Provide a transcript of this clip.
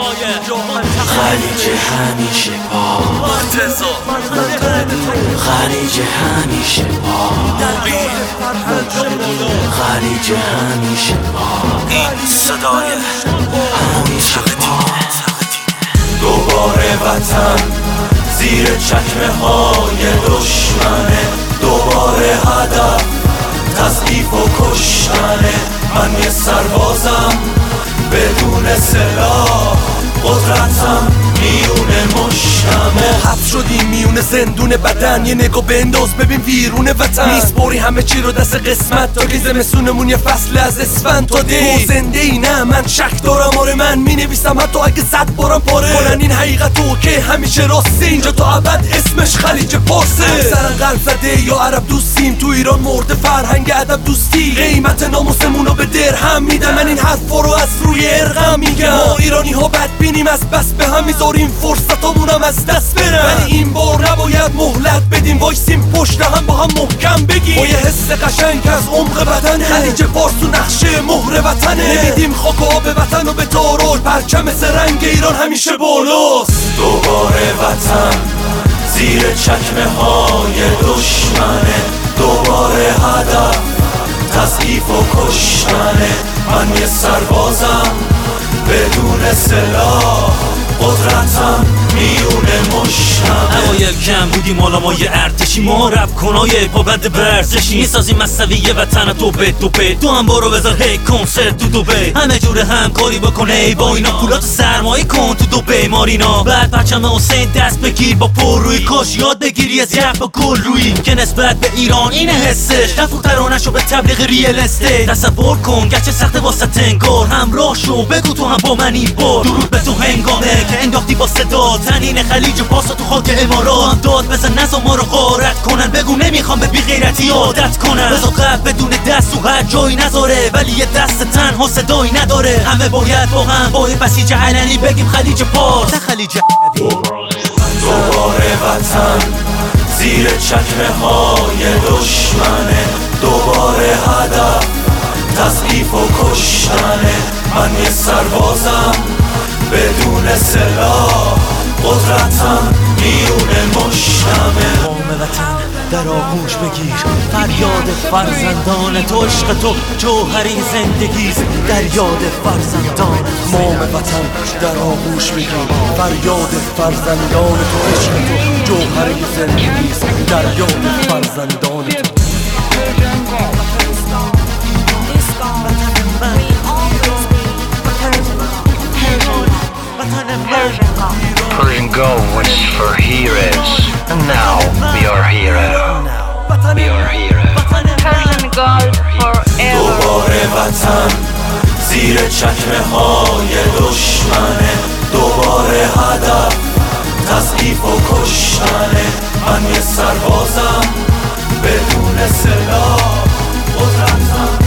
خلیج همیشه پا خلیج همیشه پا خلیج همیشه پا این صدای همیشه پا دوباره وطن زیر چکمه های دشمنه دوباره هدف تضعیف و کشتنه من یه سربازم بدون سلاح قدرتم میونه مشتمه حبس شدیم میونه زندون بدن یه نگاه بنداز ببین ویرون وطن میسپری همه چی رو دست قسمت تا که زمستونمون یه فصل از اسفند تا دی زنده ای نه من شک دارم آره من مینویسم حتی اگه 100 بارم پاره کنن این حقیقتو که همیشه راسته اینجا تا ابد اسمش خلیج پارسه اکثرا قلب زده یا عرب دوستیم تو ایران مرده فرهنگ ادب دوستی قیمت ناموسمونو به درهم میدم من این حرفا رو از روی ارقم میگم ما ایرانی ها بدبینیم از بس به هم میذاریم فرصتامونم از دست برن ولی این بار نباید مهلت بدیم وایسیم پشت هم با هم محکم بگیم با یه حس قشنگ از عمق بدنه خلیج پارس و نقشه مهر وطنه نمیدیم خاک و آب وطن و به تاراج پرچم رنگ ایران همیشه بالاست دوباره وطن زیر چکمه های دشمنه دوباره هدف تضعیف و کشتنه من یه سربازم بدون سلاح قدرتم میونه مشتمه اوایل کم بودیم حالا ما یه ارتشی ما رپ کنای پابند برزشی میسازیم مصوی وطن دوبه تو هم برو بذار هی کنسرت تو دوبه همه جور همکاری بکنه ای با اینا پولات سرمایه کن تو دوبه مارینا بعد پرچم حسین دست بگیر با پر روی کاش یاد بگیری از یخ با گل روی که نسبت به ایران اینه حسش نفوق ترانه‌شو به تبلیغ ریل استیت تصور کن گرچه سخته واسه تنگار همراه شو بگو تو هم با من این بار درود به تو هنگامه که انداختی با صدا تنین خلیج پارس تو خاک امارات داد بزن نزا ما رو غارت کنن بگو نمیخوام به بیغیرتی عادت کنن بزا قلب بدون دست و هر جایی نذاره ولی یه دست تنها صدایی نداره همه باید با هم با این بسیج علنی بگیم خلیج پارس خلیج دوباره وطن زیر چکمه های دشمنه دوباره هدف تضعیف و کشتنه من یه سربازم بدون سلاح قدرتم میونه مشتمه قوم وطن در آغوش بگیر فریاد فرزندان تو عشق تو جوهری زندگیست در یاد فرزندان قوم وطن در آغوش بگیر فریاد فرزندان تو عشق تو جوهری زندگیست در یاد فرزندان تو Persian Gulf was for heroes, and now we are heroes. We are heroes. Persian Gulf forever. دوباره وطن زیر چکمه های دشمنه دوباره هدف تضعیف و کشتنه من یه سربازم بدون سلاح قدرتم